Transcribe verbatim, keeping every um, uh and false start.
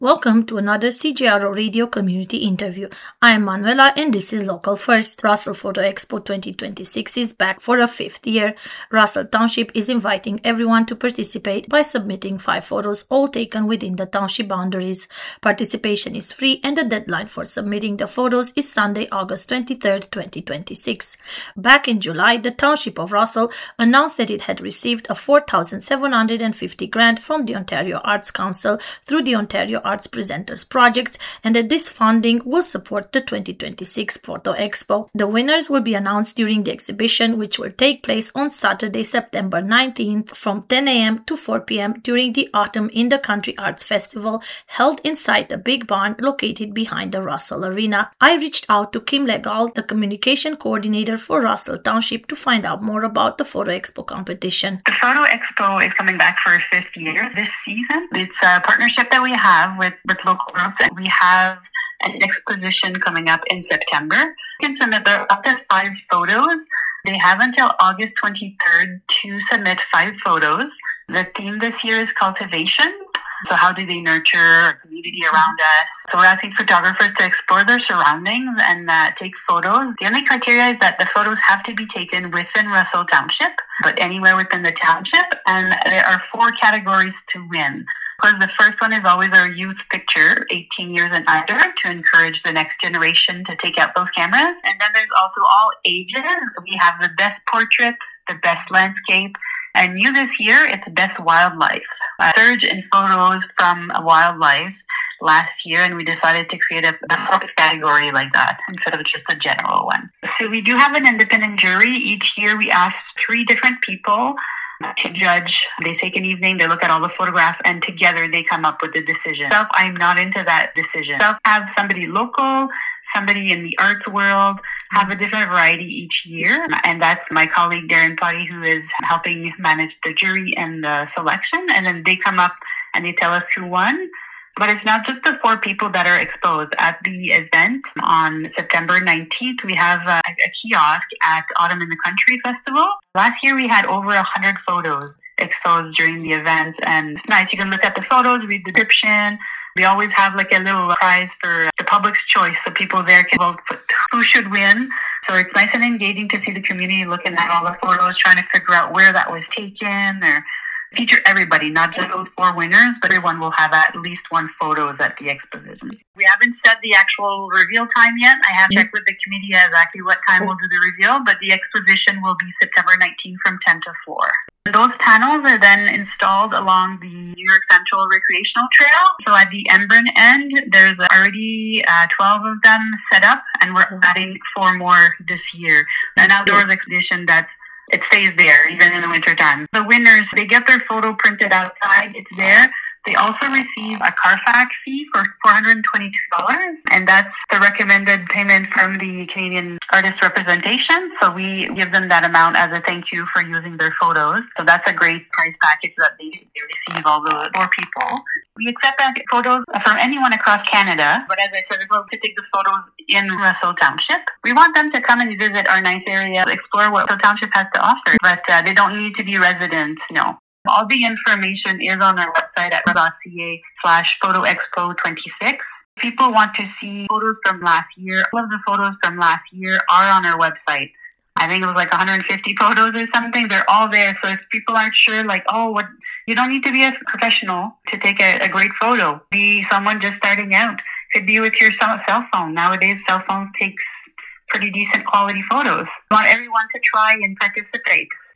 Welcome to another C J R O Radio Community Interview. I am Manuela and this is Local First. Russell Photo Expo twenty twenty-six is back for a fifth year. Russell Township is inviting everyone to participate by submitting five photos, all taken within the township boundaries. Participation is free and the deadline for submitting the photos is Sunday, August twenty-third, twenty twenty-six. Back in July, the Township of Russell announced that it had received a four thousand seven hundred fifty grant from the Ontario Arts Council through the Ontario Arts Presenters Project, and that this funding will support the twenty twenty-six Photo Expo. The winners will be announced during the exhibition, which will take place on Saturday, September nineteenth from ten a.m. to four p.m. during the Autumn in the Country Arts Festival held inside the Big Barn located behind the Russell Arena. I reached out to Kim Legal, the communication coordinator for Russell Township, to find out more about the Photo Expo competition. The Photo Expo is coming back for a fifth year this season. It's a partnership that we have with, with local groups. We have an exposition coming up in September. You can submit there up to five photos. They have until August twenty-third to submit five photos. The theme this year is cultivation. So how do they nurture our community around us? So we're asking photographers to explore their surroundings and uh, take photos. The only criteria is that the photos have to be taken within Russell Township, but anywhere within the township. And there are four categories to win. Because the first one is always our youth picture, eighteen years and under, to encourage the next generation to take out those cameras. And then there's also all ages. We have the best portrait, the best landscape, and new this year, it's best wildlife. A surge in photos from wildlife last year, and we decided to create a, a category like that instead of just a general one. So we do have an independent jury. Each year we ask three different people to judge. They take an evening, they look at all the photographs, and together they come up with a decision. So I'm not into that decision. So have somebody local, somebody in the arts world, have a different variety each year. And that's my colleague Darren Potty, who is helping manage the jury and the selection. And then they come up and they tell us who won. But it's not just the four people that are exposed. At the event on September nineteenth, we have a, a kiosk at Autumn in the Country Festival. Last year, we had over one hundred photos exposed during the event. And it's nice. You can look at the photos, read the description. We always have like a little prize for the public's choice, so people there can vote for who should win. So it's nice and engaging to see the community looking at all the photos, trying to figure out where that was taken, or feature everybody, not just those four winners, but everyone will have at least one photos at the exposition. We haven't set the actual reveal time yet. I have checked with the committee exactly what time we'll do the reveal, but the exposition will be September nineteenth from ten to four. Those panels are then installed along the New York Central Recreational Trail. So at the Embrun end, there's already uh, twelve of them set up, and we're adding four more this year. An outdoors exhibition that it stays there even in the winter time. The winners, they get their photo printed outside. It's there. They also receive a Carfax fee for four hundred twenty-two dollars, and that's the recommended payment from the Canadian Artist Representation. So we give them that amount as a thank you for using their photos. So that's a great price package that they, they receive, all the four people. We accept that photos from anyone across Canada, but as I said, we're going to take the photos in Russell Township. We want them to come and visit our nice area, explore what the township has to offer, but uh, they don't need to be residents, no. All the information is on our website at ca slash photo expo twenty-six. People want to see photos from last year. All of the photos from last year are on our website. I think it was like one hundred fifty photos or something. They're all there. So if people aren't sure, like, oh, what, you don't need to be a professional to take a, a great photo. Be someone just starting out. Could be with your cell phone. Nowadays, cell phones take pretty decent quality photos. I want everyone to try and participate.